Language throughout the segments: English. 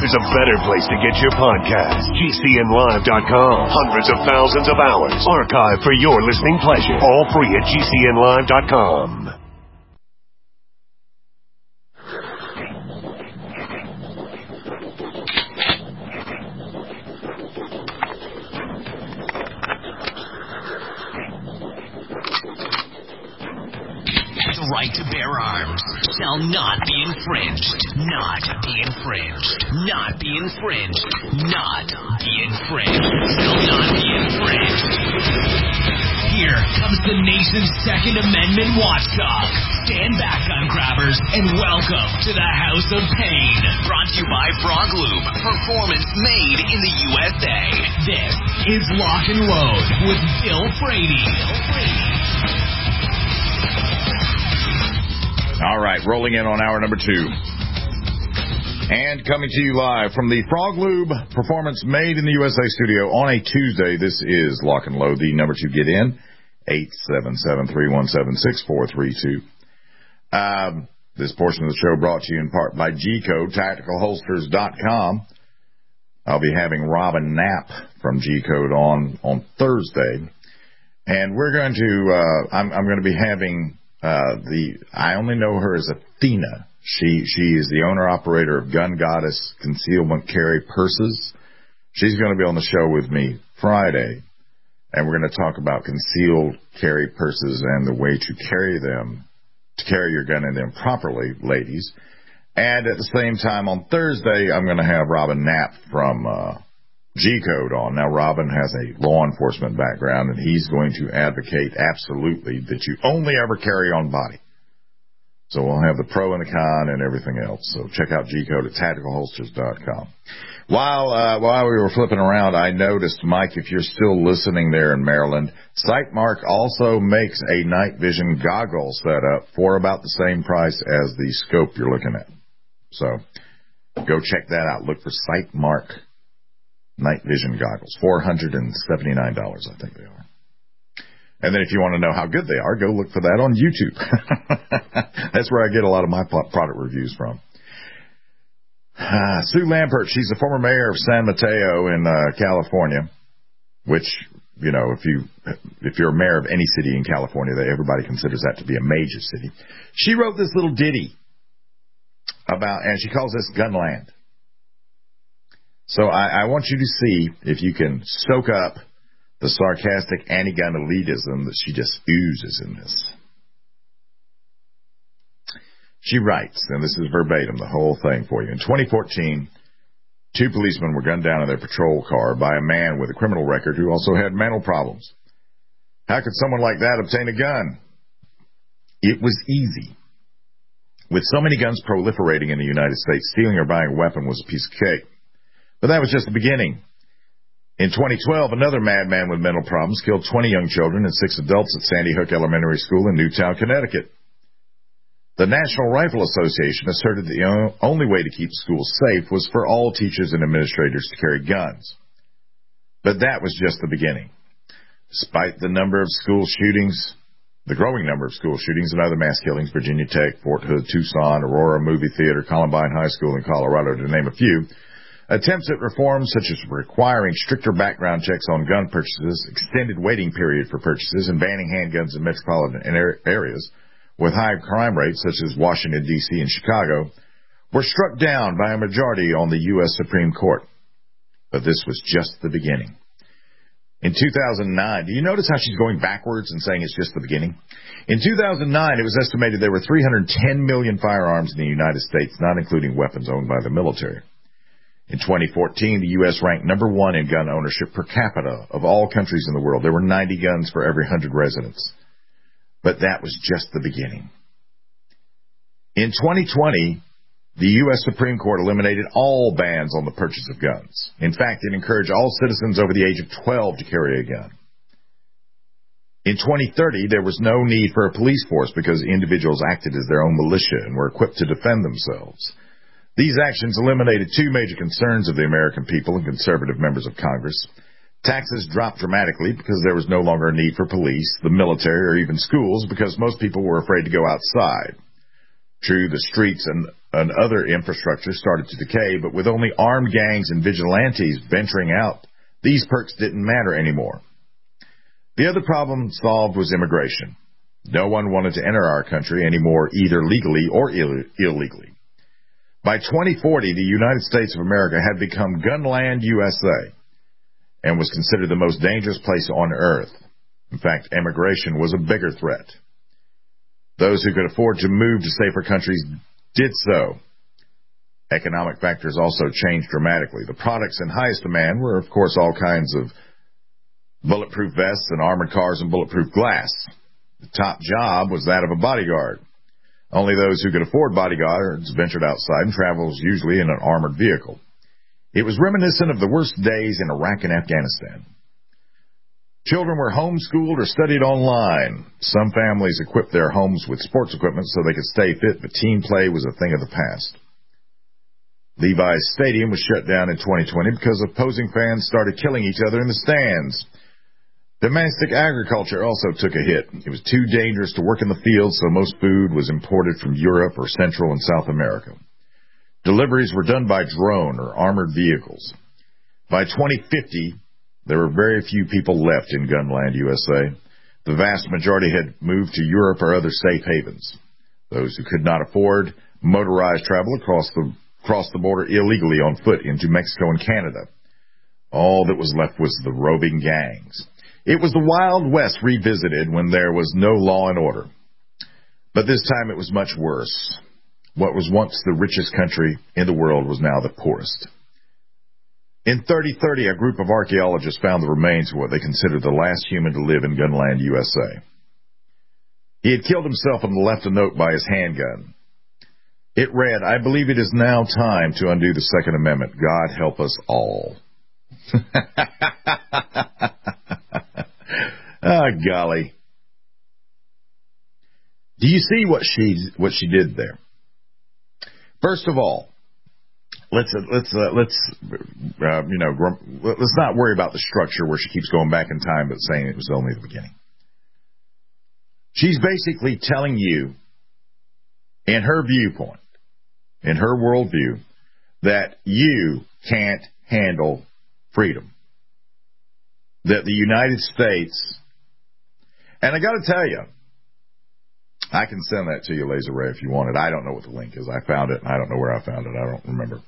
there's a better place to get your podcast. GCNlive.com. Hundreds of thousands of hours archived for your listening pleasure. All free at GCNlive.com. The right to bear arms shall not be infringed. Not be infringed. Not be infringed. Not be infringed. Shall not be infringed. Here comes the nation's Second Amendment watchdog. Stand back, gun grabbers, and welcome to the House of Pain. Brought to you by Frog Lube. Performance made in the USA. This is Lock and Load with Bill Frady. All right, rolling in on hour number 2. And coming to you live from the Frog Lube Performance Made in the USA studio on a Tuesday. This is Lock and Load. The number to get in, 877-317-6432. This portion of the show brought to you in part by G-Code, TacticalHolsters.com. I'll be having Robin Knapp from G-Code on Thursday. And we're going to, I'm going to be having... I only know her as Athena. She is the owner-operator of Gun Goddess Concealment Carry Purses. She's going to be on the show with me Friday, and we're going to talk about concealed carry purses and the way to carry them, to carry your gun in them properly, ladies. And at the same time on Thursday, I'm going to have Robin Knapp from G-Code on. Now, Robin has a law enforcement background, and he's going to advocate absolutely that you only ever carry on body. So we'll have the pro and the con and everything else. So check out G-Code at TacticalHolsters.com. While we were flipping around, I noticed, Mike, if you're still listening there in Maryland, Sightmark also makes a night vision goggle setup for about the same price as the scope you're looking at. So go check that out. Look for Sightmark night vision goggles, $479, I think they are. And then if you want to know how good they are, go look for that on YouTube. That's where I get a lot of my product reviews from. Sue Lampert, she's the former mayor of San Mateo in California, which, you know, if you're a mayor of any city in California, everybody considers that to be a major city. She wrote this little ditty about, and she calls this Gunland. So I want you to see if you can soak up the sarcastic anti-gun elitism that she just oozes in this. She writes, and this is verbatim, the whole thing for you. In 2014, 2 policemen were gunned down in their patrol car by a man with a criminal record who also had mental problems. How could someone like that obtain a gun? It was easy. With so many guns proliferating in the United States, stealing or buying a weapon was a piece of cake. But that was just the beginning. In 2012, another madman with mental problems killed 20 young children and 6 adults at Sandy Hook Elementary School in Newtown, Connecticut. The National Rifle Association asserted the only way to keep schools safe was for all teachers and administrators to carry guns. But that was just the beginning. Despite the number of school shootings, the growing number of school shootings and other mass killings, Virginia Tech, Fort Hood, Tucson, Aurora Movie Theater, Columbine High School in Colorado, to name a few, attempts at reforms such as requiring stricter background checks on gun purchases, extended waiting period for purchases, and banning handguns in metropolitan areas with high crime rates such as Washington, D.C. and Chicago, were struck down by a majority on the U.S. Supreme Court. But this was just the beginning. In 2009, do you notice how she's going backwards and saying it's just the beginning? In 2009, it was estimated there were 310 million firearms in the United States, not including weapons owned by the military. In 2014, the U.S. ranked number 1 in gun ownership per capita of all countries in the world. There were 90 guns for every 100 residents. But that was just the beginning. In 2020, the U.S. Supreme Court eliminated all bans on the purchase of guns. In fact, it encouraged all citizens over the age of 12 to carry a gun. In 2030, there was no need for a police force because individuals acted as their own militia and were equipped to defend themselves. These actions eliminated 2 major concerns of the American people and conservative members of Congress. Taxes dropped dramatically because there was no longer a need for police, the military, or even schools because most people were afraid to go outside. True, the streets and and other infrastructure started to decay, but with only armed gangs and vigilantes venturing out, these perks didn't matter anymore. The other problem solved was immigration. No one wanted to enter our country anymore, either legally or illegally. By 2040, the United States of America had become Gunland USA and was considered the most dangerous place on earth. In fact, immigration was a bigger threat. Those who could afford to move to safer countries did so. Economic factors also changed dramatically. The products in highest demand were, of course, all kinds of bulletproof vests and armored cars and bulletproof glass. The top job was that of a bodyguard. Only those who could afford bodyguards ventured outside and traveled usually in an armored vehicle. It was reminiscent of the worst days in Iraq and Afghanistan. Children were homeschooled or studied online. Some families equipped their homes with sports equipment so they could stay fit, but team play was a thing of the past. Levi's Stadium was shut down in 2020 because opposing fans started killing each other in the stands. Domestic agriculture also took a hit. It was too dangerous to work in the fields, so most food was imported from Europe or Central and South America. Deliveries were done by drone or armored vehicles. By 2050, there were very few people left in Gunland USA. The vast majority had moved to Europe or other safe havens. Those who could not afford motorized travel crossed the border illegally on foot into Mexico and Canada. All that was left was the roving gangs. It was the Wild West revisited when there was no law and order. But this time it was much worse. What was once the richest country in the world was now the poorest. In 3030, a group of archaeologists found the remains of what they considered the last human to live in Gunland, USA. He had killed himself and left a note by his handgun. It read, "I believe it is now time to undo the Second Amendment. God help us all." Oh, golly. Do you see what she did there? First of all, let's not worry about the structure where she keeps going back in time but saying it was only the beginning. She's basically telling you, in her viewpoint, in her worldview, that you can't handle freedom. That the United States, and I got to tell you, I can send that to you, Laser Ray, if you want it. I don't know what the link is. I found it, and I don't know where I found it. I don't remember.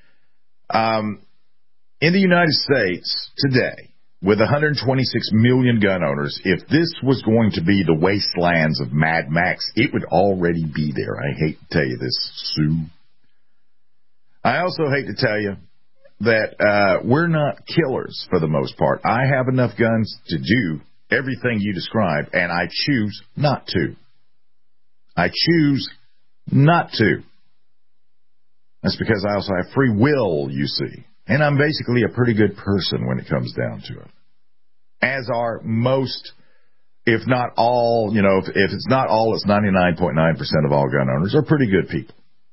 In the United States today, with 126 million gun owners, if this was going to be the wastelands of Mad Max, it would already be there. I hate to tell you this, Sue. I also hate to tell you that we're not killers for the most part. I have enough guns to do everything you describe, and I choose not to. I choose not to. That's because I also have free will, you see. And I'm basically a pretty good person when it comes down to it. As are most, if not all, if it's not all, it's 99.9% of all gun owners are pretty good people.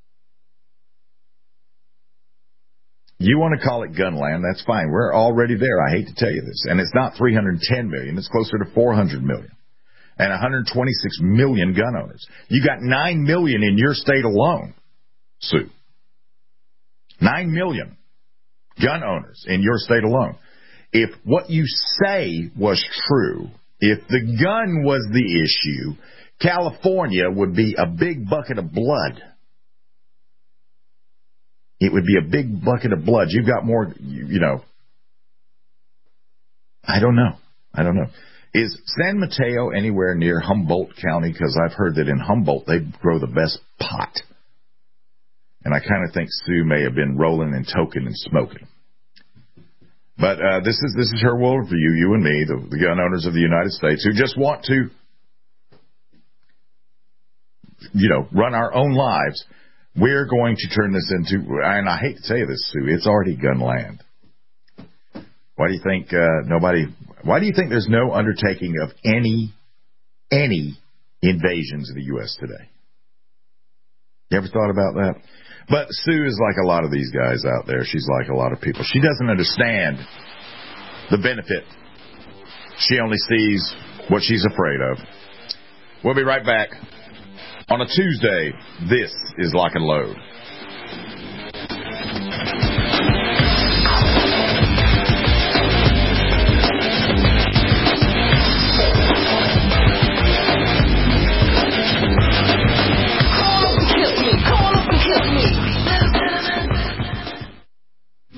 You want to call it Gunland, that's fine. We're already there. I hate to tell you this. And it's not 310 million. It's closer to 400 million. And 126 million gun owners. You got 9 million in your state alone, Sue. 9 million gun owners in your state alone. If what you say was true, if the gun was the issue, California would be a big bucket of blood. It would be a big bucket of blood. You've got more, I don't know. Is San Mateo anywhere near Humboldt County? Because I've heard that in Humboldt they grow the best pot. And I kind of think Sue may have been rolling and toking and smoking. But this is her worldview, you and me, the gun owners of the United States, who just want to, run our own lives. We're going to turn this into, and I hate to tell you this, Sue, it's already Gunland. Why do you think why do you think there's no undertaking of any invasions of the U.S. today? You ever thought about that? But Sue is like a lot of these guys out there. She's like a lot of people. She doesn't understand the benefit. She only sees what she's afraid of. We'll be right back. On a Tuesday, this is Lock and Load.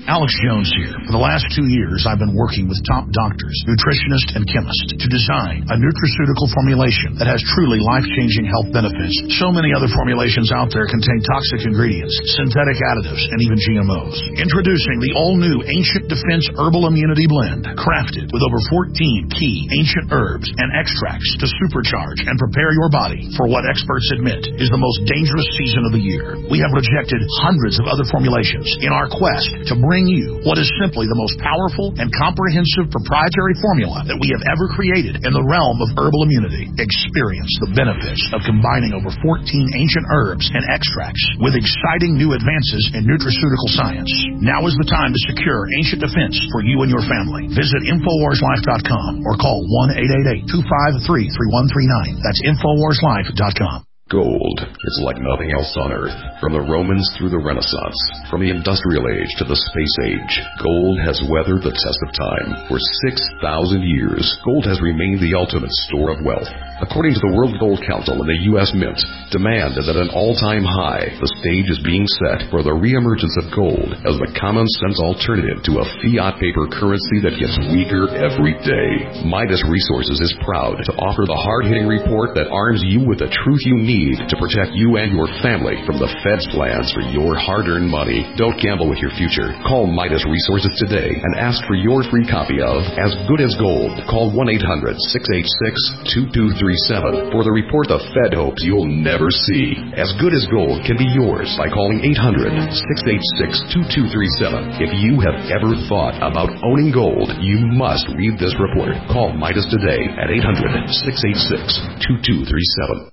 Alex Jones here. For the last 2 years, I've been working with top doctors, nutritionists, and chemists to design a nutraceutical formulation that has truly life-changing health benefits. So many other formulations out there contain toxic ingredients, synthetic additives, and even GMOs. Introducing the all-new Ancient Defense Herbal Immunity Blend, crafted with over 14 key ancient herbs and extracts to supercharge and prepare your body for what experts admit is the most dangerous season of the year. We have rejected hundreds of other formulations in our quest to bring you what is simply the most powerful and comprehensive proprietary formula that we have ever created in the realm of herbal immunity. Experience the benefits of combining over 14 ancient herbs and extracts with exciting new advances in nutraceutical science. Now is the time to secure Ancient Defense for you and your family. Visit InfoWarsLife.com or call 1-888-253-3139. That's InfoWarsLife.com. Gold is like nothing else on Earth. From the Romans through the Renaissance, from the Industrial Age to the Space Age, gold has weathered the test of time. For 6,000 years, gold has remained the ultimate store of wealth. According to the World Gold Council and the U.S. Mint, demand is at an all-time high. The stage is being set for the reemergence of gold as the common-sense alternative to a fiat paper currency that gets weaker every day. Midas Resources is proud to offer the hard-hitting report that arms you with the truth you need to protect you and your family from the Fed's plans for your hard-earned money. Don't gamble with your future. Call Midas Resources today and ask for your free copy of As Good as Gold. Call 1-800-686-2237 for the report the Fed hopes you'll never see. As Good as Gold can be yours by calling 800-686-2237. If you have ever thought about owning gold, you must read this report. Call Midas today at 800-686-2237.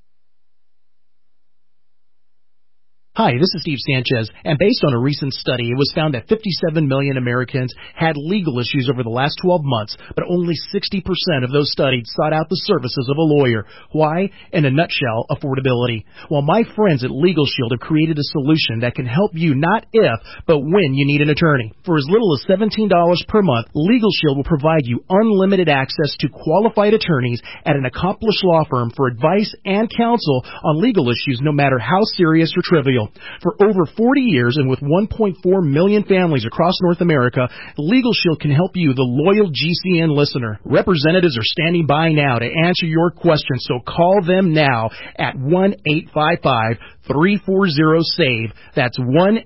Hi, this is Steve Sanchez, and based on a recent study, it was found that 57 million Americans had legal issues over the last 12 months, but only 60% of those studied sought out the services of a lawyer. Why? In a nutshell, affordability. Well, my friends at Legal Shield have created a solution that can help you not if, but when you need an attorney. For as little as $17 per month, Legal Shield will provide you unlimited access to qualified attorneys at an accomplished law firm for advice and counsel on legal issues, no matter how serious or trivial. For over 40 years and with 1.4 million families across North America, Legal Shield can help you, the loyal GCN listener. Representatives are standing by now to answer your questions, so call them now at 1-855-340-SAVE. That's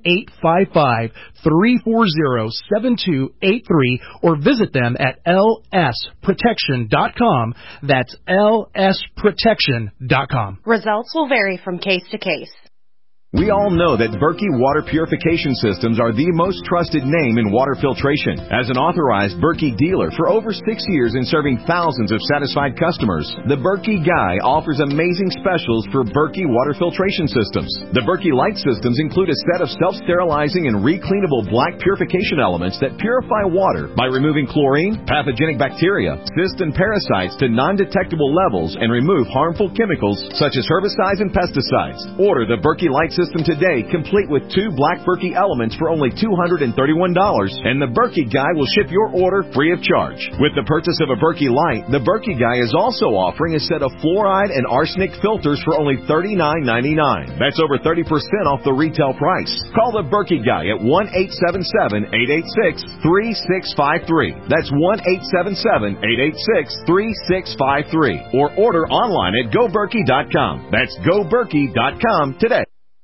1-855-340-7283, or visit them at lsprotection.com. That's lsprotection.com. Results will vary from case to case. We all know that Berkey Water Purification Systems are the most trusted name in water filtration. As an authorized Berkey dealer for over 6 years and serving thousands of satisfied customers, the Berkey Guy offers amazing specials for Berkey Water Filtration Systems. The Berkey Light Systems include a set of self-sterilizing and recleanable black purification elements that purify water by removing chlorine, pathogenic bacteria, cysts, and parasites to non-detectable levels and remove harmful chemicals such as herbicides and pesticides. Order the Berkey Light System today, complete with 2 black Berkey elements for only $231, and the Berkey Guy will ship your order free of charge. With the purchase of a Berkey Light, the Berkey Guy is also offering a set of fluoride and arsenic filters for only $39.99. That's over 30% off the retail price. Call the Berkey Guy at 1-877-886-3653. That's 1-877-886-3653. Or order online at GoBerkey.com. That's GoBerkey.com today.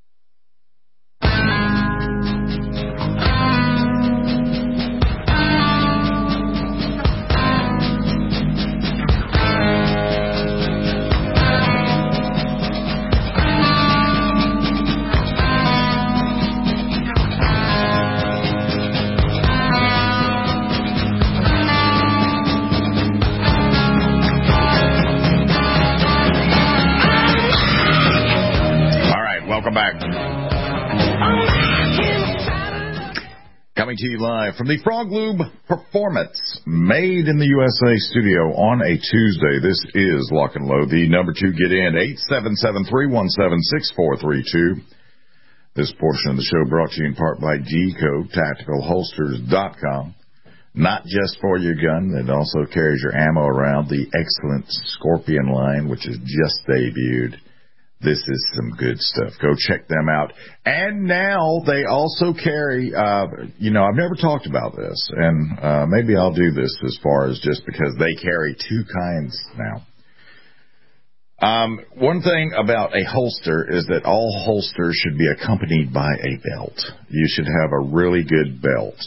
Welcome back. Coming to you live from the Frog Lube Performance Made in the USA studio on a Tuesday. This is Lock and Load. The number to get in, 877-317-6432. This portion of the show brought to you in part by G-Code, TacticalHolsters.com. Not just for your gun, it also carries your ammo around. The excellent Scorpion line, which has just debuted. This is some good stuff. Go check them out. And now they also carry, I've never talked about this, and maybe I'll do this as far as just because they carry two kinds now. One thing about a holster is that all holsters should be accompanied by a belt. You should have a really good belt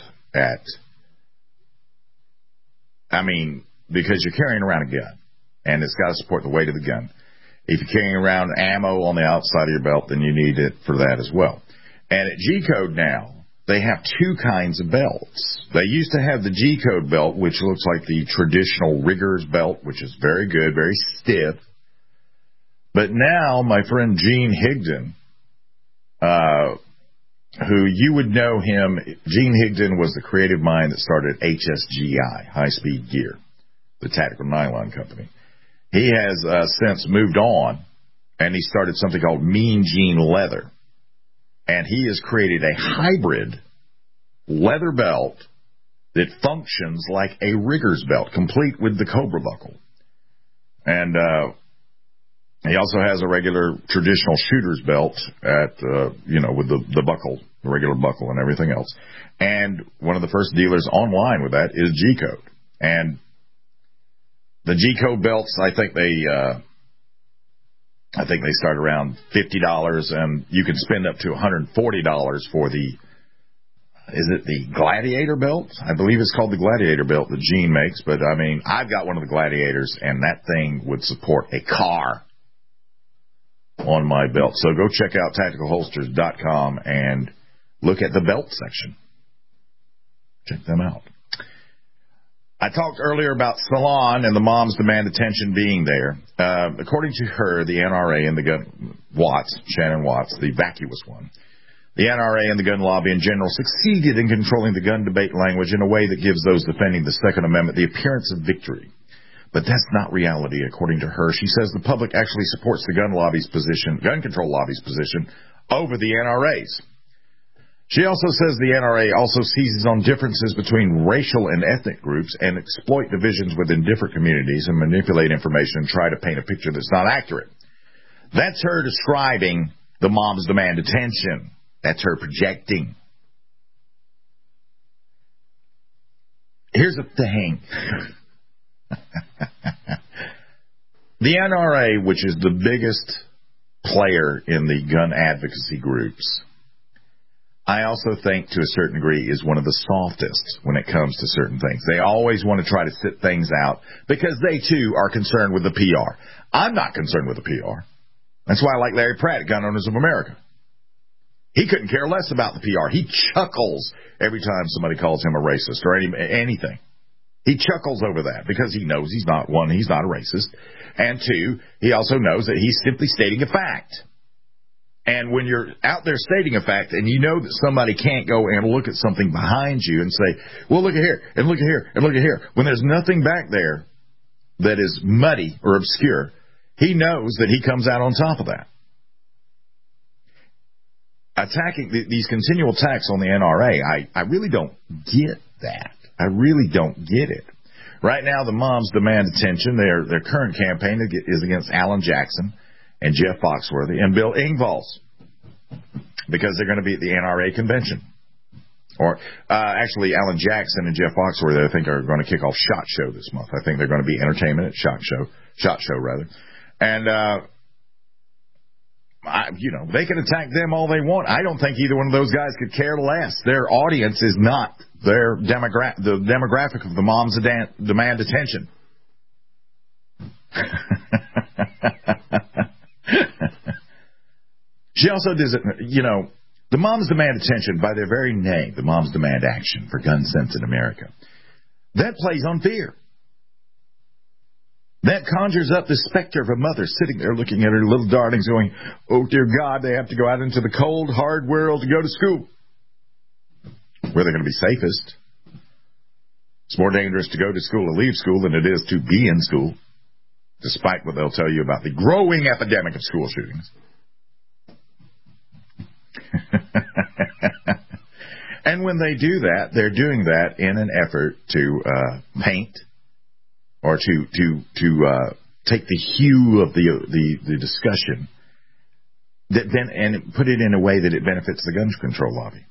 because you're carrying around a gun, and it's got to support the weight of the gun. If you're carrying around ammo on the outside of your belt, then you need it for that as well. And at G-Code now, they have two kinds of belts. They used to have the G-Code belt, which looks like the traditional rigger's belt, which is very good, very stiff. But now, my friend Gene Higdon, who you would know him, Gene Higdon was the creative mind that started HSGI, High Speed Gear, the tactical nylon company. He has since moved on, and he started something called Mean Gene Leather. And he has created a hybrid leather belt that functions like a rigger's belt, complete with the Cobra buckle. And he also has a regular traditional shooter's belt with the buckle, the regular buckle and everything else. And one of the first dealers online with that is G-Code. And the G-Code belts, I think they start around $50, and you can spend up to $140 for the Gladiator belt? I believe it's called the Gladiator belt that Gene makes, but I've got one of the Gladiators, and that thing would support a car on my belt. So go check out tacticalholsters.com and look at the belt section. Check them out. I talked earlier about Salon and the moms demand attention being there. According to her, the NRA and the gun Shannon Watts, the vacuous one, the NRA and the gun lobby in general succeeded in controlling the gun debate language in a way that gives those defending the Second Amendment the appearance of victory. But that's not reality, according to her. She says the public actually supports the gun control lobby's position over the NRA's. She also says the NRA also seizes on differences between racial and ethnic groups and exploit divisions within different communities and manipulate information and try to paint a picture that's not accurate. That's her describing the moms demand attention. That's her projecting. Here's the thing. The NRA, which is the biggest player in the gun advocacy groups, I also think to a certain degree is one of the softest when it comes to certain things. They always want to try to sit things out because they too are concerned with the PR. I'm not concerned with the PR. That's why I like Larry Pratt, Gun Owners of America. He couldn't care less about the PR. He chuckles every time somebody calls him a racist or anything. He chuckles over that because he knows he's not a racist. And two, he also knows that he's simply stating a fact. And when you're out there stating a fact and you know that somebody can't go and look at something behind you and say, well, look at here, and look at here, and look at here, when there's nothing back there that is muddy or obscure, he knows that he comes out on top of that. Attacking these continual attacks on the NRA, I really don't get that. I really don't get it. Right now, the moms demand attention. Their current campaign is against Alan Jackson and Jeff Foxworthy and Bill Engvall because they're going to be at the NRA convention. Or actually, Alan Jackson and Jeff Foxworthy, I think, are going to kick off SHOT Show this month. I think they're going to be entertainment at SHOT Show rather. And they can attack them all they want. I don't think either one of those guys could care less. Their audience is not the demographic of the moms demand attention. She also does it, the moms demand attention by their very name, the moms demand action for gun sense in America. That plays on fear. That conjures up the specter of a mother sitting there looking at her little darlings going, oh, dear God, they have to go out into the cold, hard world to go to school. Where they're going to be safest. It's more dangerous to go to school or leave school than it is to be in school, despite what they'll tell you about the growing epidemic of school shootings. And when they do that, they're doing that in an effort to paint or to take the hue of the discussion and put it in a way that it benefits the gun control lobby.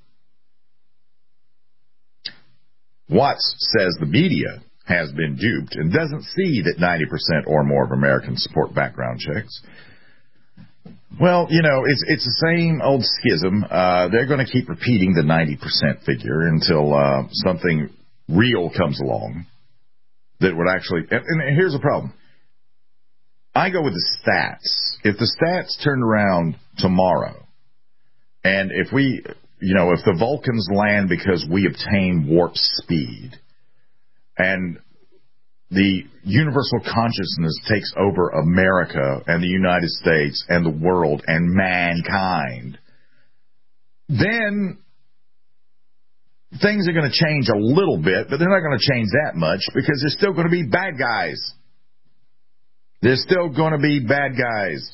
Watts says the media has been duped and doesn't see that 90% or more of Americans support background checks. Well, it's the same old schism. They're going to keep repeating the 90% figure until something real comes along that would actually... And here's the problem. I go with the stats. If the stats turned around tomorrow, and if if the Vulcans land because we obtain warp speed, and the universal consciousness takes over America and the United States and the world and mankind, then things are going to change a little bit, but they're not going to change that much because there's still going to be bad guys. There's still going to be bad guys.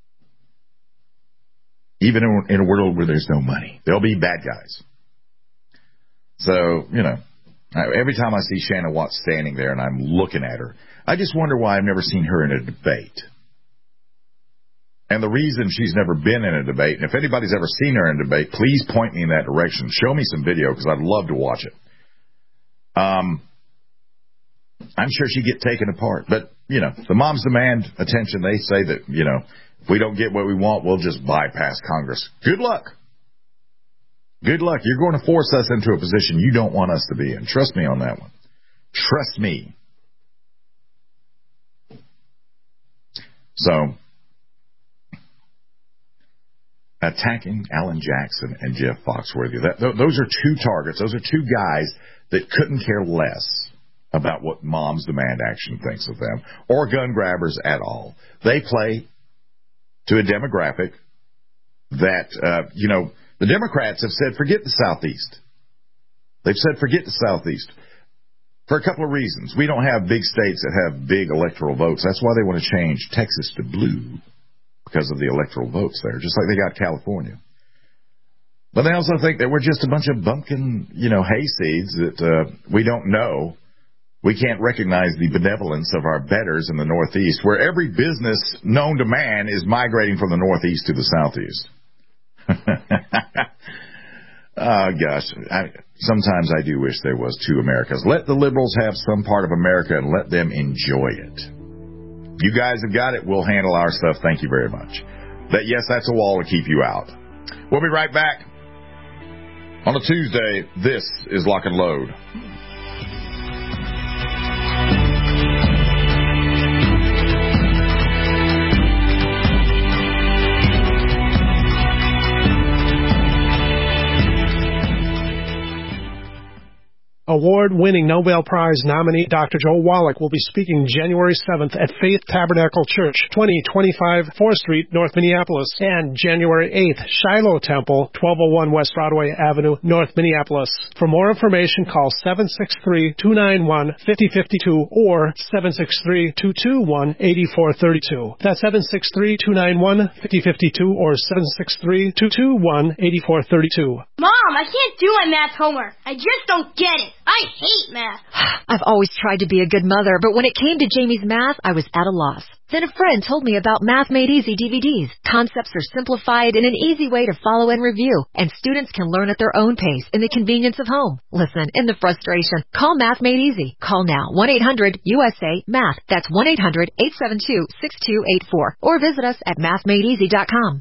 Even in a world where there's no money, there'll be bad guys. So, every time I see Shannon Watts standing there and I'm looking at her, I just wonder why I've never seen her in a debate. And the reason she's never been in a debate, and if anybody's ever seen her in a debate, please point me in that direction. Show me some video because I'd love to watch it. I'm sure she'd get taken apart. But, the moms demand attention. They say that, if we don't get what we want, we'll just bypass Congress. Good luck. Good luck. You're going to force us into a position you don't want us to be in. Trust me on that one. Trust me. So, attacking Alan Jackson and Jeff Foxworthy, those are two targets. Those are two guys that couldn't care less about what Moms Demand Action thinks of them, or gun grabbers at all. They play to a demographic that, the Democrats have said, forget the Southeast. They've said, forget the Southeast. For a couple of reasons. We don't have big states that have big electoral votes. That's why they want to change Texas to blue, because of the electoral votes there, just like they got California. But they also think that we're just a bunch of bumpkin, hayseeds that we don't know. We can't recognize the benevolence of our betters in the Northeast, where every business known to man is migrating from the Northeast to the Southeast. Oh, gosh. Sometimes I do wish there was two Americas. Let the liberals have some part of America and let them enjoy it. You guys have got it. We'll handle our stuff. Thank you very much. That's a wall to keep you out. We'll be right back. On a Tuesday, this is Lock and Load. Award-winning Nobel Prize nominee Dr. Joe Wallach will be speaking January 7th at Faith Tabernacle Church, 2025 4th Street, North Minneapolis, and January 8th, Shiloh Temple, 1201 West Broadway Avenue, North Minneapolis. For more information, call 763-291-5052 or 763-221-8432. That's 763-291-5052 or 763-221-8432. Mom, I can't do my math homework. I just don't get it. I hate math. I've always tried to be a good mother, but when it came to Jamie's math, I was at a loss. Then a friend told me about Math Made Easy DVDs. Concepts are simplified in an easy way to follow and review, and students can learn at their own pace in the convenience of home. Listen, in the frustration, call Math Made Easy. Call now, 1-800-USA-MATH. That's 1-800-872-6284. Or visit us at mathmadeeasy.com.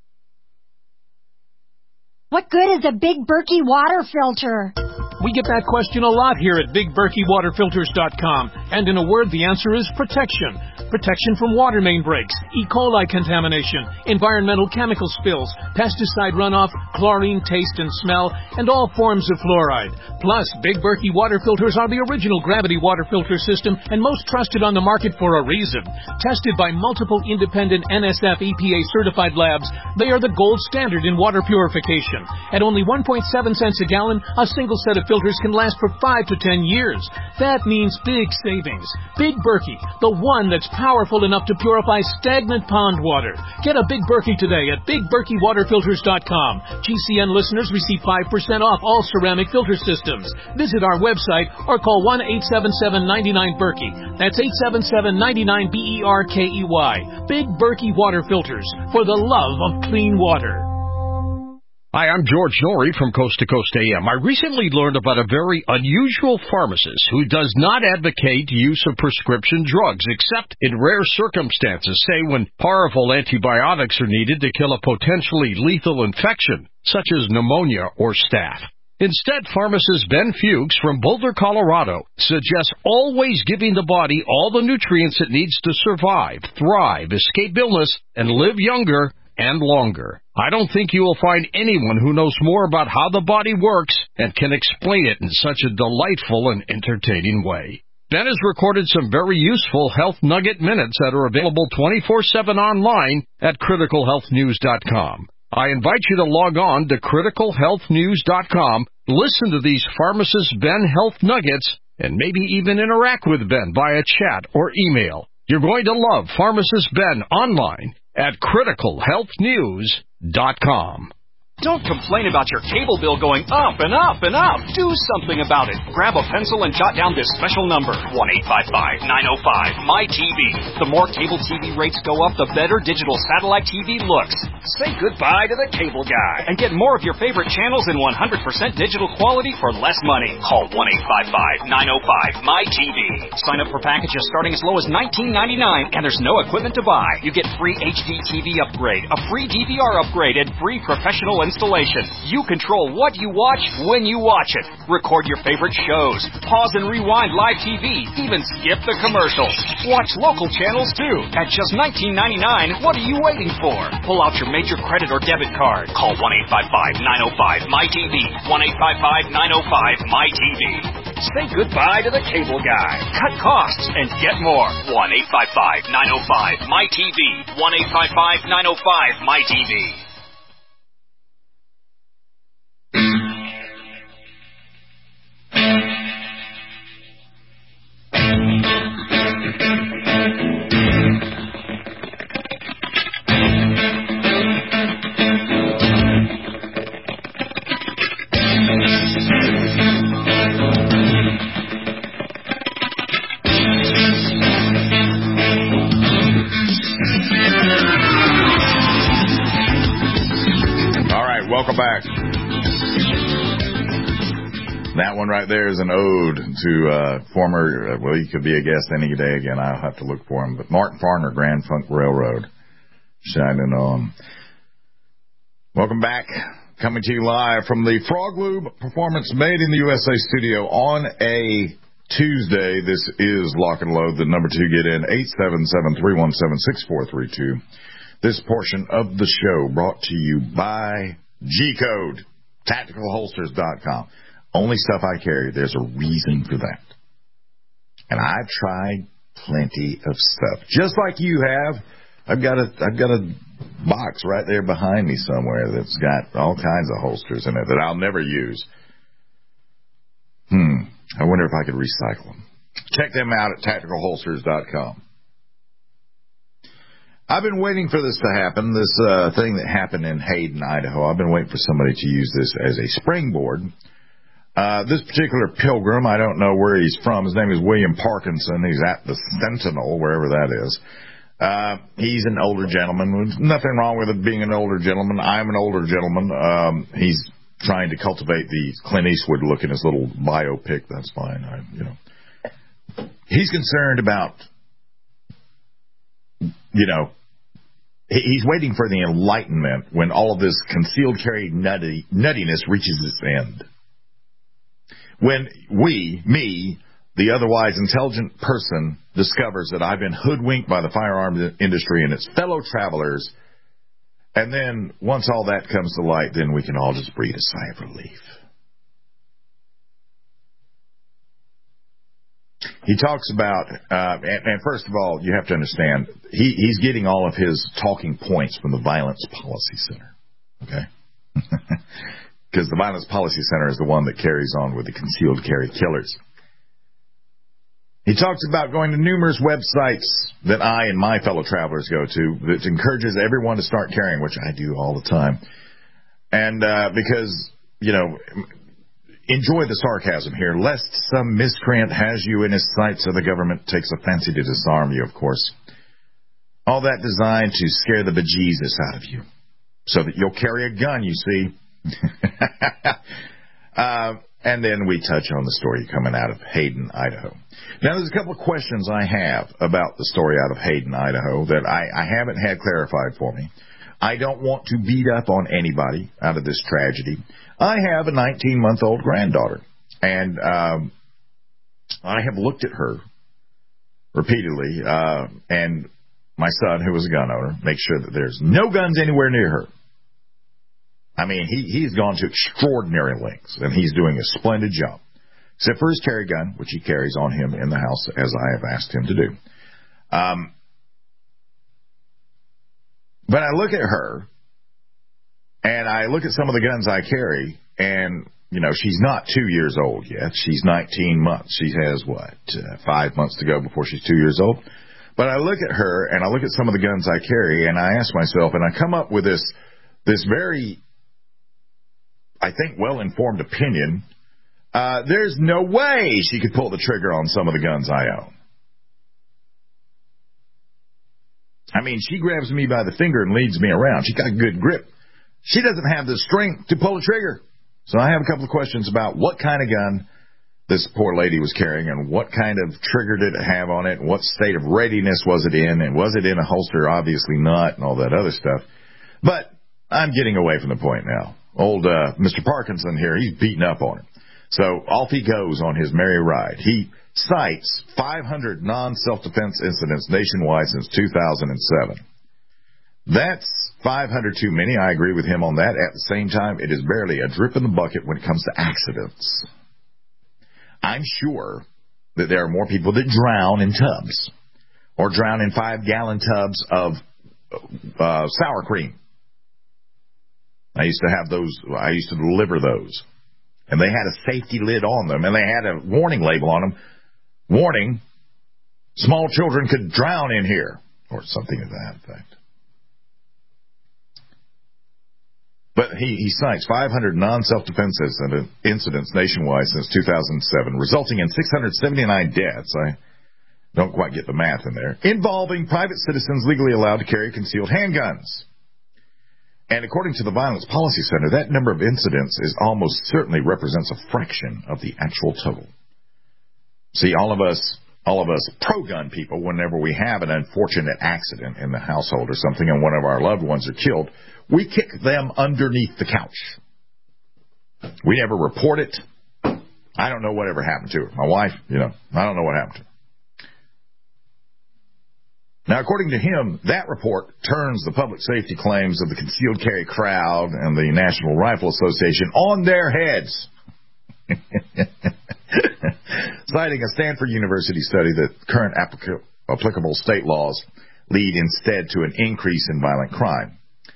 What good is a Big Berkey water filter? We get that question a lot here at BigBerkeyWaterFilters.com. And in a word, the answer is protection. Protection from water main breaks, E. coli contamination, environmental chemical spills, pesticide runoff, chlorine taste and smell, and all forms of fluoride. Plus, Big Berkey water filters are the original gravity water filter system and most trusted on the market for a reason. Tested by multiple independent NSF EPA certified labs, they are the gold standard in water purification. At only 1.7 cents a gallon, a single set of filters can last for 5 to 10 years. That means big savings. Big Berkey, the one that's powerful enough to purify stagnant pond water. Get a Big Berkey today at BigBerkeyWaterFilters.com. GCN listeners receive 5% off all ceramic filter systems. Visit our website or call 1-877-99-BERKEY. That's 877-99-BERKEY. Big Berkey Water Filters, for the love of clean water. Hi, I'm George Norrie from Coast to Coast AM. I recently learned about a very unusual pharmacist who does not advocate use of prescription drugs, except in rare circumstances, say when powerful antibiotics are needed to kill a potentially lethal infection, such as pneumonia or staph. Instead, pharmacist Ben Fuchs from Boulder, Colorado, suggests always giving the body all the nutrients it needs to survive, thrive, escape illness, and live younger and longer. I don't think you will find anyone who knows more about how the body works and can explain it in such a delightful and entertaining way. Ben has recorded some very useful Health Nugget Minutes that are available 24/7 online at criticalhealthnews.com. I invite you to log on to criticalhealthnews.com, listen to these Pharmacist Ben Health Nuggets, and maybe even interact with Ben via chat or email. You're going to love Pharmacist Ben online at criticalhealthnews.com. Don't complain about your cable bill going up and up and up. Do something about it. Grab a pencil and jot down this special number, 1-855-905-MY-TV. The more cable TV rates go up, the better digital satellite TV looks. Say goodbye to the cable guy and get more of your favorite channels in 100% digital quality for less money. Call 1-855-905-MY-TV. Sign up for packages starting as low as $19.99, and there's no equipment to buy. You get free HD TV upgrade, a free DVR upgrade, and free professional installation. You control what you watch when you watch it. Record your favorite shows. Pause and rewind live TV. Even skip the commercials. Watch local channels too. At just $19.99, what are you waiting for? Pull out your major credit or debit card. Call 1-855-905-MY-TV. 1-855-905-MY-TV. Say goodbye to the cable guy. Cut costs and get more. 1-855-905-MY-TV. 1-855-905-MY-TV. Welcome back. That one right there is an ode to former, well, he could be a guest any day again. I'll have to look for him. But Martin Farner, Grand Funk Railroad, shining on. Welcome back. Coming to you live from the Frog Lube Performance Made in the USA studio on a Tuesday. This is Lock and Load. The number to get in, 877-317-6432. This portion of the show brought to you by G-Code, TacticalHolsters.com. Only stuff I carry, there's a reason for that. And I've tried plenty of stuff. Just like you have, I've got a box right there behind me somewhere that's got all kinds of holsters in it that I'll never use. I wonder if I could recycle them. Check them out at TacticalHolsters.com. I've been waiting for this to happen, this thing that happened in Hayden, Idaho. I've been waiting for somebody to use this as a springboard. This particular pilgrim, I don't know where he's from. His name is William Parkinson. He's at the Sentinel, wherever that is. He's an older gentleman. There's nothing wrong with it being an older gentleman. I'm an older gentleman. He's trying to cultivate the Clint Eastwood look in his little biopic. That's fine. He's concerned about, he's waiting for the Enlightenment when all of this concealed carry nuttiness reaches its end. When the otherwise intelligent person, discovers that I've been hoodwinked by the firearms industry and its fellow travelers, and then once all that comes to light, then we can all just breathe a sigh of relief. He talks about, and first of all, you have to understand, he's getting all of his talking points from the Violence Policy Center, okay? Because the Violence Policy Center is the one that carries on with the concealed carry killers. He talks about going to numerous websites that I and my fellow travelers go to that encourages everyone to start carrying, which I do all the time. And because, enjoy the sarcasm here, lest some miscreant has you in his sights so the government takes a fancy to disarm you, of course. All that designed to scare the bejesus out of you so that you'll carry a gun, you see. And then we touch on the story coming out of Hayden, Idaho. Now, there's a couple of questions I have about the story out of Hayden, Idaho that I haven't had clarified for me. I don't want to beat up on anybody out of this tragedy. I have a 19-month-old granddaughter, and I have looked at her repeatedly, and my son, who is a gun owner, makes sure that there's no guns anywhere near her. I mean, he's gone to extraordinary lengths, and he's doing a splendid job, except for his carry gun, which he carries on him in the house, as I have asked him to do. But I look at her, and I look at some of the guns I carry, and, she's not 2 years old yet. She's 19 months. She has, 5 months to go before she's 2 years old. But I look at her, and I look at some of the guns I carry, and I ask myself, and I come up with this very, I think, well-informed opinion. There's no way she could pull the trigger on some of the guns I own. I mean, she grabs me by the finger and leads me around. She got a good grip. She doesn't have the strength to pull the trigger. So I have a couple of questions about what kind of gun this poor lady was carrying and what kind of trigger did it have on it and what state of readiness was it in, and was it in a holster? Obviously not, and all that other stuff. But I'm getting away from the point now. Old Mr. Parkinson here, he's beating up on her. So off he goes on his merry ride. He cites 500 non-self-defense incidents nationwide since 2007. That's 500 too many. I agree with him on that. At the same time, it is barely a drip in the bucket when it comes to accidents. I'm sure that there are more people that drown in tubs or drown in 5-gallon tubs of sour cream. I used to have those. I used to deliver those. And they had a safety lid on them, and they had a warning label on them. Warning, small children could drown in here, or something of that effect. But he cites 500 non-self-defense incidents nationwide since 2007, resulting in 679 deaths. I don't quite get the math in there. Involving private citizens legally allowed to carry concealed handguns. And according to the Violence Policy Center, that number of incidents is almost certainly represents a fraction of the actual total. See, all of us pro-gun people, whenever we have an unfortunate accident in the household or something and one of our loved ones are killed, we kick them underneath the couch. We never report it. I don't know whatever happened to her. My wife, I don't know what happened to her. Now, according to him, that report turns the public safety claims of the concealed carry crowd and the National Rifle Association on their heads. Citing a Stanford University study that current applicable state laws lead instead to an increase in violent crime.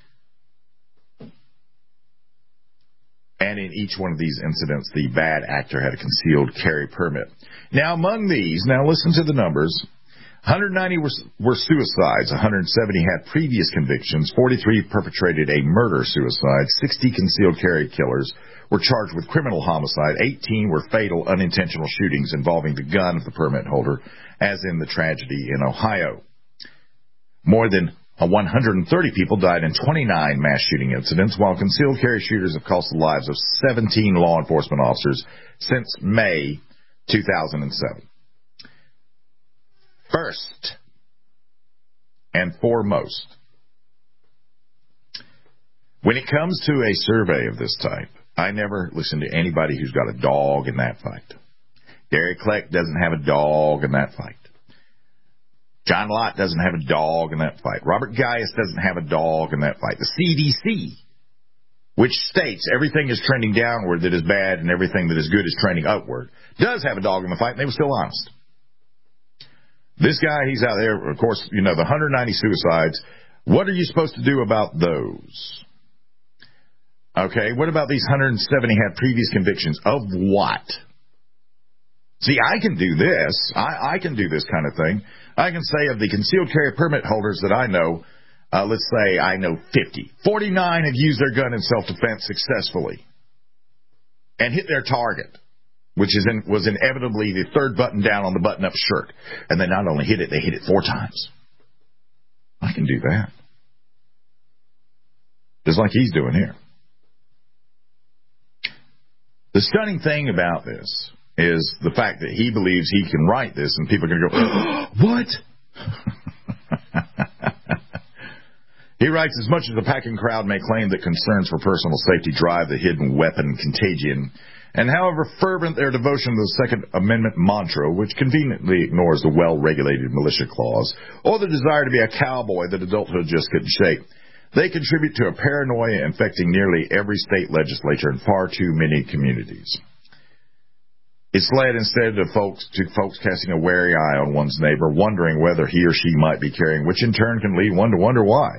And in each one of these incidents, the bad actor had a concealed carry permit. Now, among these, listen to the numbers. 190 were suicides, 170 had previous convictions, 43 perpetrated a murder-suicide, 60 concealed carry killers were charged with criminal homicide, 18 were fatal unintentional shootings involving the gun of the permit holder, as in the tragedy in Ohio. More than 130 people died in 29 mass shooting incidents, while concealed carry shooters have cost the lives of 17 law enforcement officers since May 2007. First and foremost, when it comes to a survey of this type, I never listen to anybody who's got a dog in that fight. Gary Kleck doesn't have a dog in that fight. John Lott doesn't have a dog in that fight. Robert Gaius doesn't have a dog in that fight. The CDC, which states everything is trending downward that is bad and everything that is good is trending upward, does have a dog in the fight, and they were still honest. This guy, he's out there, of course, the 190 suicides. What are you supposed to do about those? Okay, what about these 170 had previous convictions? Of what? See, I can do this. I can do this kind of thing. I can say of the concealed carry permit holders that I know, let's say I know 50. 49 have used their gun in self-defense successfully and hit their target, which was inevitably the third button down on the button-up shirt. And they not only hit it, they hit it 4 times. I can do that. Just like he's doing here. The stunning thing about this is the fact that he believes he can write this, and people are going to go, what? He writes, as much as the packing crowd may claim that concerns for personal safety drive the hidden weapon contagion, and however fervent their devotion to the Second Amendment mantra, which conveniently ignores the well-regulated militia clause, or the desire to be a cowboy that adulthood just couldn't shake, they contribute to a paranoia infecting nearly every state legislature in far too many communities. It's led instead to folks casting a wary eye on one's neighbor, wondering whether he or she might be carrying, which in turn can lead one to wonder why.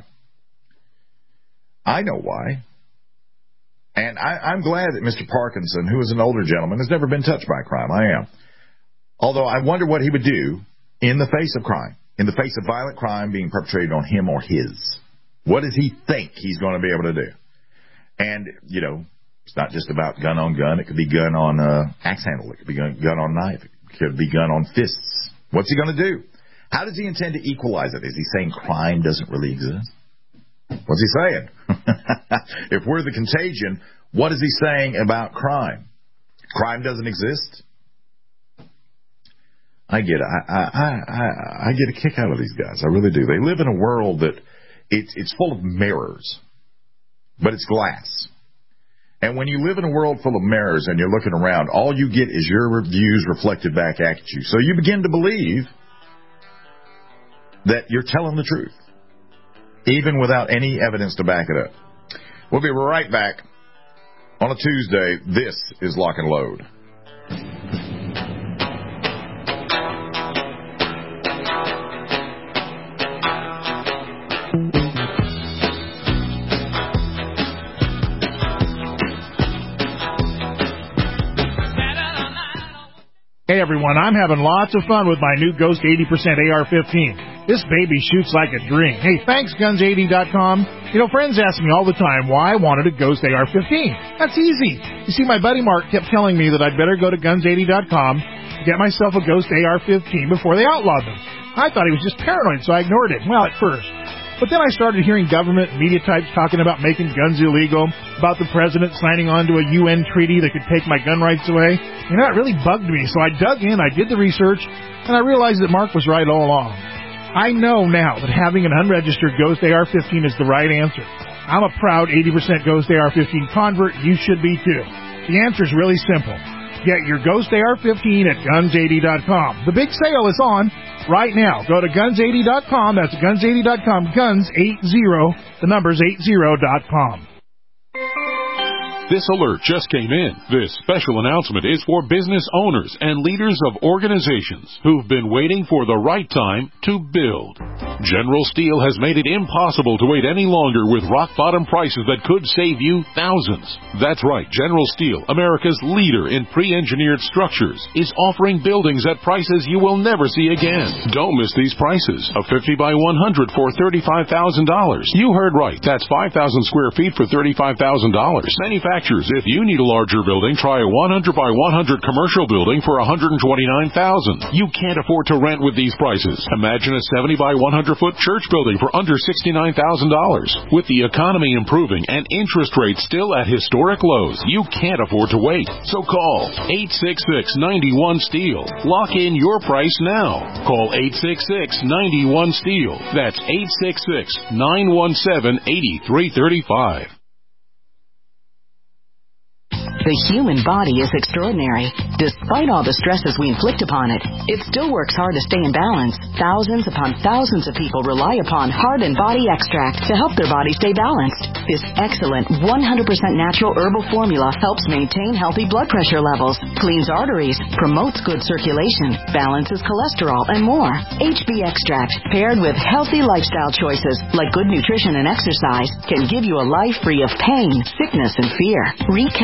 I know why. And I'm glad that Mr. Parkinson, who is an older gentleman, has never been touched by crime. I am. Although I wonder what he would do in the face of crime, in the face of violent crime being perpetrated on him or his. What does he think he's going to be able to do? And, you know, it's not just about gun on gun. It could be gun on axe handle. It could be gun on knife. It could be gun on fists. What's he going to do? How does he intend to equalize it? Is he saying crime doesn't really exist? What's he saying? If we're the contagion, what is he saying about crime? Crime doesn't exist? I get it. I get a kick out of these guys. I really do. They live in a world that it's full of mirrors, but it's glass. And when you live in a world full of mirrors and you're looking around, all you get is your views reflected back at you. So you begin to believe that you're telling the truth, even without any evidence to back it up. We'll be right back on a Tuesday. This is Lock and Load. Hey everyone, I'm having lots of fun with my new Ghost 80% AR-15. This baby shoots like a dream. Hey, thanks Guns80.com. You know, friends ask me all the time why I wanted a Ghost AR-15. That's easy. You see, my buddy Mark kept telling me that I'd better go to Guns80.com to get myself a Ghost AR-15 before they outlawed them. I thought he was just paranoid, so I ignored it. Well, at first. But then I started hearing government and media types talking about making guns illegal, about the president signing on to a UN treaty that could take my gun rights away. You know, it really bugged me, so I dug in, I did the research, and I realized that Mark was right all along. I know now that having an unregistered Ghost AR-15 is the right answer. I'm a proud 80% Ghost AR-15 convert. You should be too. The answer is really simple. Get your Ghost AR-15 at Guns80.com. The big sale is on right now. Go to Guns80.com. That's Guns80.com. Guns80, the number's 80.com. This alert just came in. This special announcement is for business owners and leaders of organizations who've been waiting for the right time to build. General Steel has made it impossible to wait any longer with rock-bottom prices that could save you thousands. That's right. General Steel, America's leader in pre-engineered structures, is offering buildings at prices you will never see again. Don't miss these prices. A 50 by 100 for $35,000. You heard right. That's 5,000 square feet for $35,000. Manufacturers, if you need a larger building, try a 100 by 100 commercial building for $129,000. You can't afford to rent with these prices. Imagine a 70 by 100 foot church building for under $69,000. With the economy improving and interest rates still at historic lows, you can't afford to wait. So call 866-91-STEEL. Lock in your price now. Call 866-91-STEEL. That's 866-917-8335. The human body is extraordinary. Despite all the stresses we inflict upon it, it still works hard to stay in balance. Thousands upon thousands of people rely upon Heart and Body Extract to help their body stay balanced. This excellent 100% natural herbal formula helps maintain healthy blood pressure levels, cleans arteries, promotes good circulation, balances cholesterol, and more. HB Extract, paired with healthy lifestyle choices like good nutrition and exercise, can give you a life free of pain, sickness, and fear. Recapture your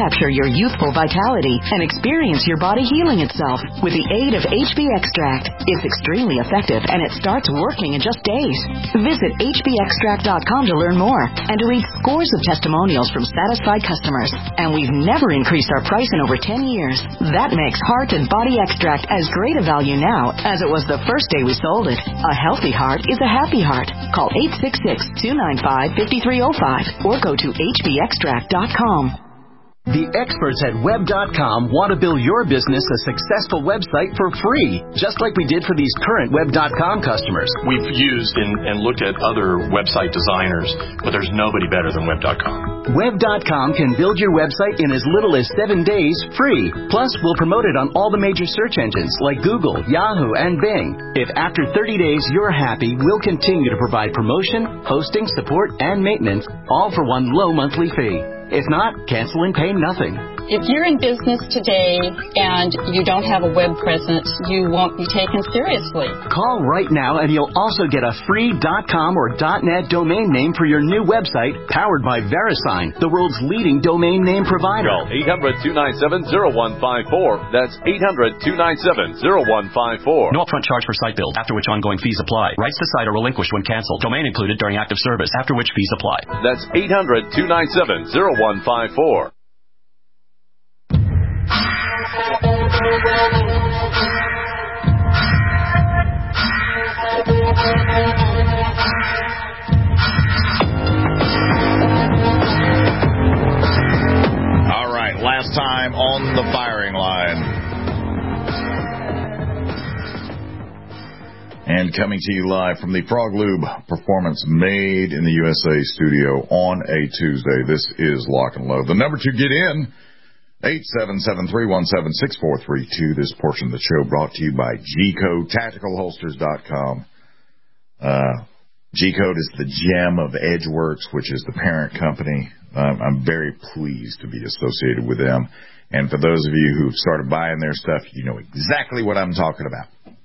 youthful vitality and experience your body healing itself with the aid of HB Extract. It's extremely effective and it starts working in just days. Visit hbextract.com to learn more and to read scores of testimonials from satisfied customers. And we've never increased our price in over 10 years. That makes Heart and Body Extract as great a value now as it was the first day we sold it. A healthy heart is a happy heart. Call 866-295-5305 or go to hbextract.com. The experts at Web.com want to build your business a successful website for free, just like we did for these current Web.com customers. We've used and looked at other website designers, but there's nobody better than Web.com. Web.com can build your website in as little as 7 days free. Plus, we'll promote it on all the major search engines like Google, Yahoo, and Bing. If after 30 days you're happy, we'll continue to provide promotion, hosting, support, and maintenance, all for one low monthly fee. If not, cancel and pay nothing. If you're in business today and you don't have a web presence, you won't be taken seriously. Call right now and you'll also get a free .com or .net domain name for your new website powered by VeriSign, the world's leading domain name provider. Call 800-297-0154. That's 800-297-0154. No upfront charge for site build, after which ongoing fees apply. Rights to site are relinquished when canceled. Domain included during active service, after which fees apply. That's 800-297-0154. All right, last time on the firing line. And coming to you live from the Frog Lube Performance Made in the USA studio on a Tuesday. This is Lock and Load. The number to get in, 877-317-6432. This portion of the show brought to you by G-Code, TacticalHolsters.com. G-Code is the gem of Edgeworks, which is the parent company. I'm very pleased to be associated with them. And for those of you who've started buying their stuff, you know exactly what I'm talking about.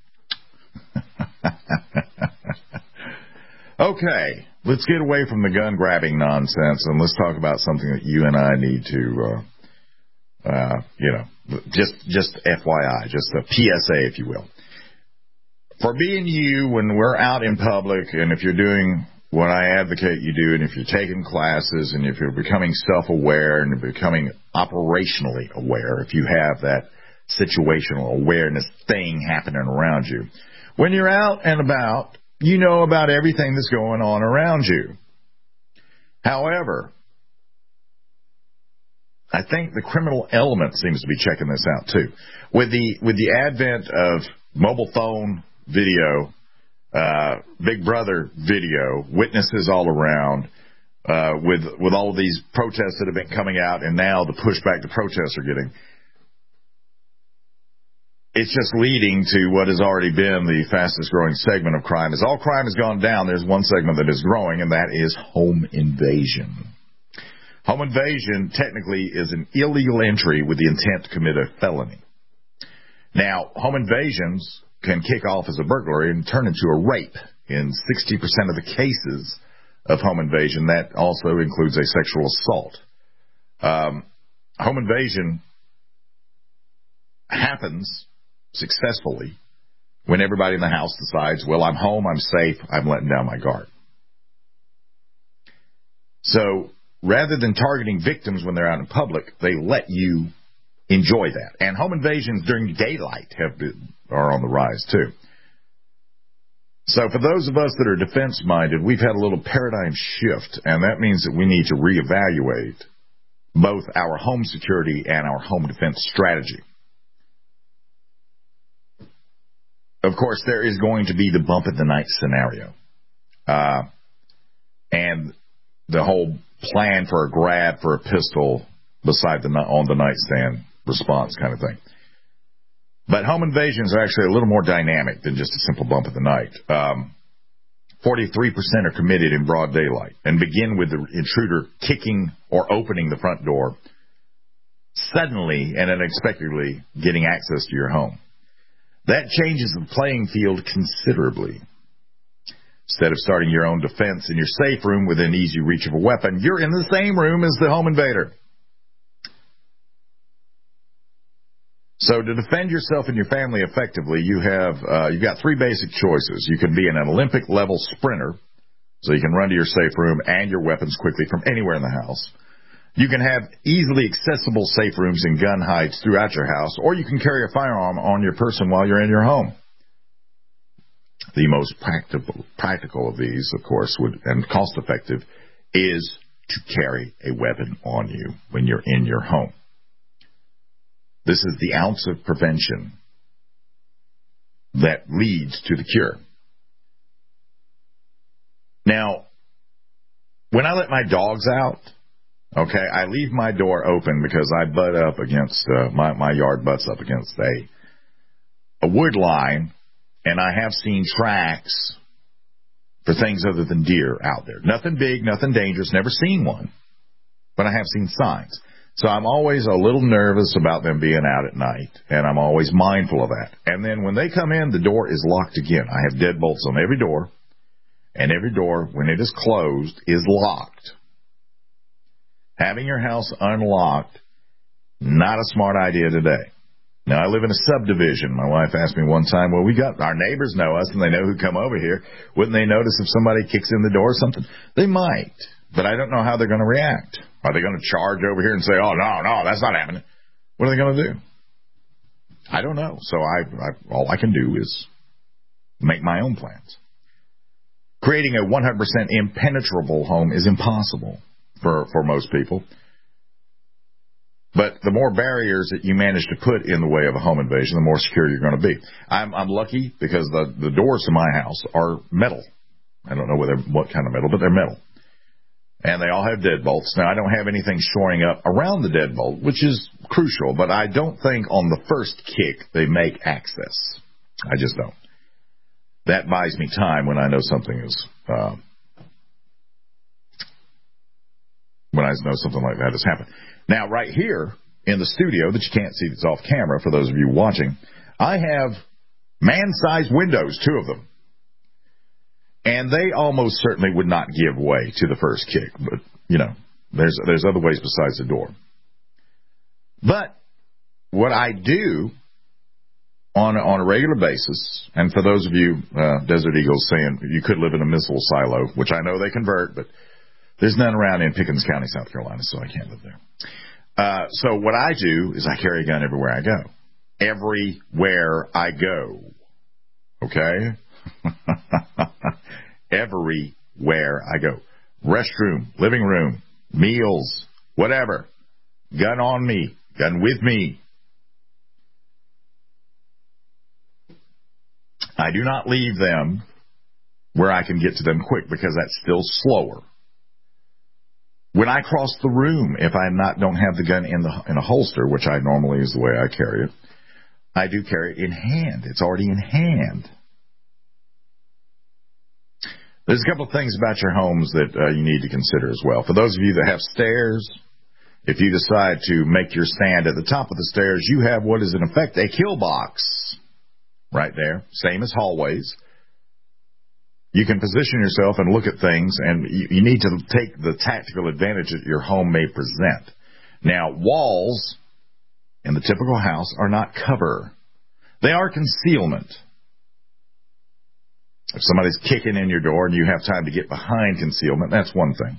Okay, let's get away from the gun-grabbing nonsense, and let's talk about something that you and I need to, just FYI, just a PSA, if you will. For me and you, when we're out in public, and if you're doing what I advocate you do, and if you're taking classes, and if you're becoming self-aware and becoming operationally aware, if you have that situational awareness thing happening around you, when you're out and about, you know about everything that's going on around you. However, I think the criminal element seems to be checking this out too. With the advent of mobile phone video, Big Brother video, witnesses all around, with all of these protests that have been coming out, and now the pushback the protests are getting, it's just leading to what has already been the fastest growing segment of crime. As all crime has gone down, there's one segment that is growing, and that is home invasion. Home invasion technically is an illegal entry with the intent to commit a felony. Now, home invasions can kick off as a burglary and turn into a rape. In 60% of the cases of home invasion, that also includes a sexual assault. Home invasion happens successfully when everybody in the house decides, well, I'm home, I'm safe, I'm letting down my guard. So rather than targeting victims when they're out in public, they let you enjoy that. And home invasions during daylight are on the rise too. So for those of us that are defense-minded, we've had a little paradigm shift, and that means that we need to reevaluate both our home security and our home defense strategy. Of course, there is going to be the bump in the night scenario. And the whole plan for a grab for a pistol beside on the nightstand response kind of thing. But home invasions are actually a little more dynamic than just a simple bump in the night. 43% are committed in broad daylight and begin with the intruder kicking or opening the front door, suddenly and unexpectedly getting access to your home. That changes the playing field considerably. Instead of starting your own defense in your safe room within easy reach of a weapon, you're in the same room as the home invader. So to defend yourself and your family effectively, you've got three basic choices. You can be an Olympic-level sprinter, so you can run to your safe room and your weapons quickly from anywhere in the house. You can have easily accessible safe rooms and gun hides throughout your house, or you can carry a firearm on your person while you're in your home. The most practical of these, of course, and cost-effective, is to carry a weapon on you when you're in your home. This is the ounce of prevention that leads to the cure. Now, when I let my dogs out, okay, I leave my door open because I butt up against, my yard butts up against a wood line, and I have seen tracks for things other than deer out there. Nothing big, nothing dangerous, never seen one, but I have seen signs. So I'm always a little nervous about them being out at night, and I'm always mindful of that. And then when they come in, the door is locked again. I have deadbolts on every door, and every door, when it is closed, is locked. Having your house unlocked, not a smart idea today. Now, I live in a subdivision. My wife asked me one time, well, our neighbors know us, and they know who come over here. Wouldn't they notice if somebody kicks in the door or something? They might, but I don't know how they're going to react. Are they going to charge over here and say, oh, no, that's not happening? What are they going to do? I don't know. So all I can do is make my own plans. Creating a 100% impenetrable home is impossible for most people. But the more barriers that you manage to put in the way of a home invasion, the more secure you're going to be. I'm lucky because the doors to my house are metal. I don't know what kind of metal, but they're metal. And they all have deadbolts. Now, I don't have anything shoring up around the deadbolt, which is crucial, but I don't think on the first kick they make access. I just don't. That buys me time when I know something is, when I know something like that has happened. Now, right here in the studio that you can't see that's off camera, for those of you watching, I have man-sized windows, 2 of them. And they almost certainly would not give way to the first kick. But, there's other ways besides the door. But what I do on a regular basis, and for those of you Desert Eagles saying you could live in a missile silo, which I know they convert, but there's none around in Pickens County, South Carolina, so I can't live there. So what I do is I carry a gun everywhere I go. Everywhere I go. Okay? Everywhere I go. Restroom, living room, meals, whatever. Gun on me. Gun with me. I do not leave them where I can get to them quick because that's still slower. When I cross the room, if I don't have the gun in a holster, which I normally is the way I carry it, I do carry it in hand. It's already in hand. There's a couple of things about your homes that you need to consider as well. For those of you that have stairs, if you decide to make your stand at the top of the stairs, you have what is in effect a kill box right there, same as hallways. You can position yourself and look at things, and you need to take the tactical advantage that your home may present. Now, walls in the typical house are not cover. They are concealment. If somebody's kicking in your door and you have time to get behind concealment, that's one thing.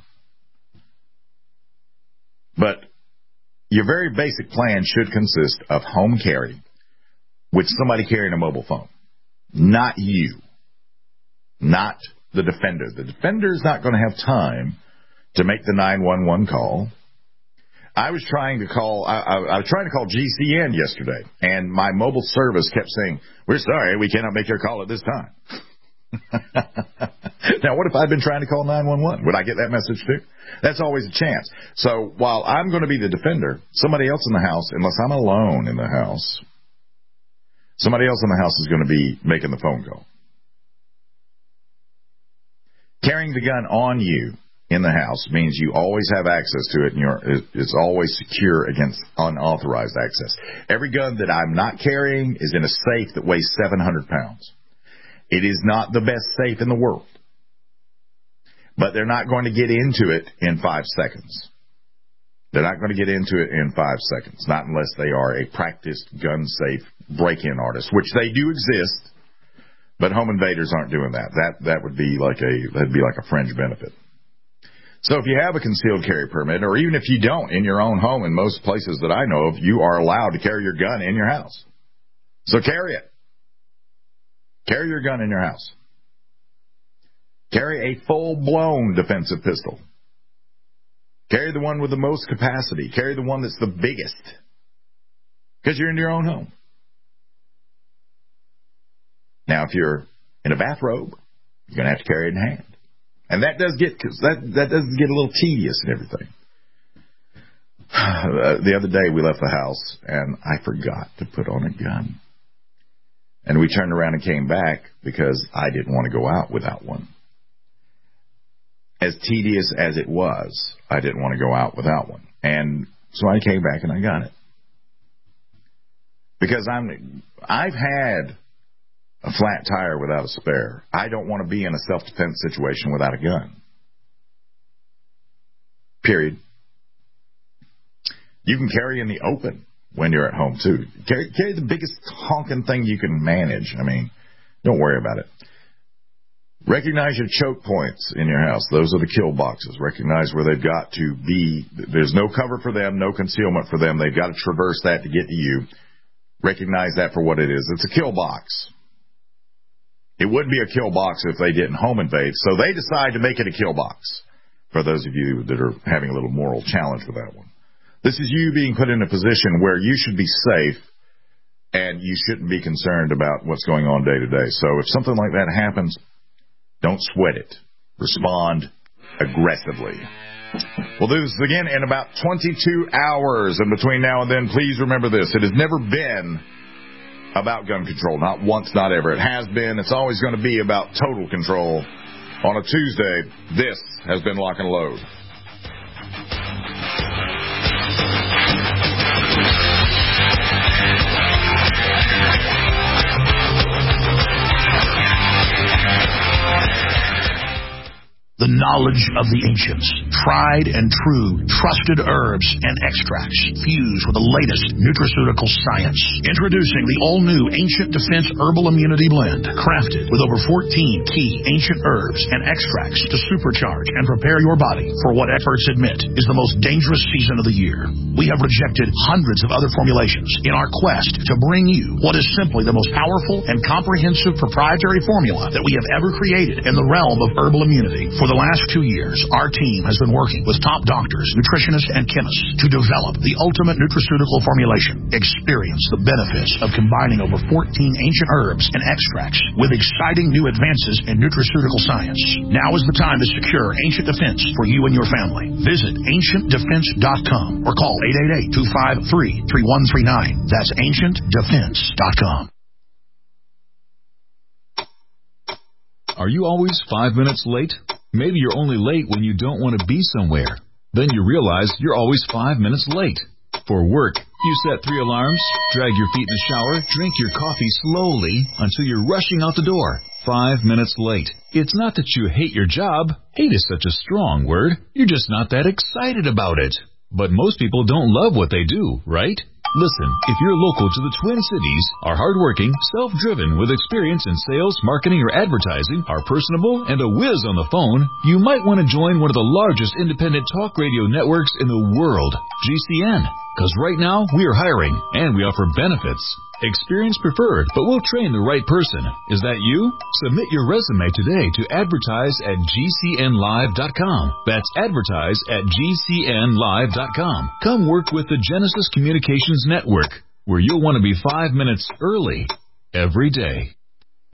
But your very basic plan should consist of home carry with somebody carrying a mobile phone. Not you. Not the defender. The defender is not going to have time to make the 911 call. I was trying to call GCN yesterday, and my mobile service kept saying, "We're sorry, we cannot make your call at this time." Now, what if I'd been trying to call 911? Would I get that message too? That's always a chance. So while I'm going to be the defender, somebody else in the house, unless I'm alone in the house, somebody else in the house is going to be making the phone call. Carrying the gun on you in the house means you always have access to it, and it's always secure against unauthorized access. Every gun that I'm not carrying is in a safe that weighs 700 pounds. It is not the best safe in the world, but they're not going to get into it in 5 seconds. They're not going to get into it in 5 seconds, not unless they are a practiced gun-safe break-in artist, which they do exist, but home invaders aren't doing that. That would be like a fringe benefit. So if you have a concealed carry permit, or even if you don't, in your own home, in most places that I know of, you are allowed to carry your gun in your house. So carry it. Carry your gun in your house. Carry a full-blown defensive pistol. Carry the one with the most capacity. Carry the one that's the biggest. Because you're in your own home. Now, if you're in a bathrobe, you're going to have to carry it in hand. And that does get, that does get a little tedious and everything. The other day we left the house and I forgot to put on a gun. And we turned around and came back because I didn't want to go out without one. As tedious as it was, I didn't want to go out without one. And so I came back and I got it. Because I've had a flat tire without a spare. I don't want to be in a self-defense situation without a gun. Period. You can carry in the open when you're at home, too. Carry the biggest honking thing you can manage. I mean, don't worry about it. Recognize your choke points in your house. Those are the kill boxes. Recognize where they've got to be. There's no cover for them, no concealment for them. They've got to traverse that to get to you. Recognize that for what it is. It's a kill box. It would be a kill box if they didn't home invade, so they decide to make it a kill box, for those of you that are having a little moral challenge with that one. This is you being put in a position where you should be safe and you shouldn't be concerned about what's going on day to day. So if something like that happens, don't sweat it. Respond aggressively. We'll do this again in about 22 hours. And between now and then, please remember this. It has never been about gun control. Not once, not ever. It has been. It's always going to be about total control. On a Tuesday, this has been Lock and Load. The knowledge of the ancients, tried and true, trusted herbs and extracts fused with the latest nutraceutical science. Introducing the all-new Ancient Defense Herbal Immunity Blend, crafted with over 14 key ancient herbs and extracts to supercharge and prepare your body for what experts admit is the most dangerous season of the year. We have rejected hundreds of other formulations in our quest to bring you what is simply the most powerful and comprehensive proprietary formula that we have ever created in the realm of herbal immunity. For the last 2 years, our team has been working with top doctors, nutritionists, and chemists to develop the ultimate nutraceutical formulation. Experience the benefits of combining over 14 ancient herbs and extracts with exciting new advances in nutraceutical science. Now is the time to secure Ancient Defense for you and your family. Visit AncientDefense.com or call 888-253-3139. That's AncientDefense.com. Are you always 5 minutes late? Maybe you're only late when you don't want to be somewhere. Then you realize you're always 5 minutes late. For work, you set 3 alarms, drag your feet in the shower, drink your coffee slowly until you're rushing out the door. 5 minutes late. It's not that you hate your job. Hate is such a strong word. You're just not that excited about it. But most people don't love what they do, right? Listen, if you're local to the Twin Cities, are hardworking, self-driven, with experience in sales, marketing, or advertising, are personable, and a whiz on the phone, you might want to join one of the largest independent talk radio networks in the world, GCN. Because right now, we are hiring, and we offer benefits. Experience preferred, but we'll train the right person. Is that you? Submit your resume today to advertise@gcnlive.com. That's advertise@gcnlive.com. Come work with the Genesis Communications Network, where you'll want to be 5 minutes early every day.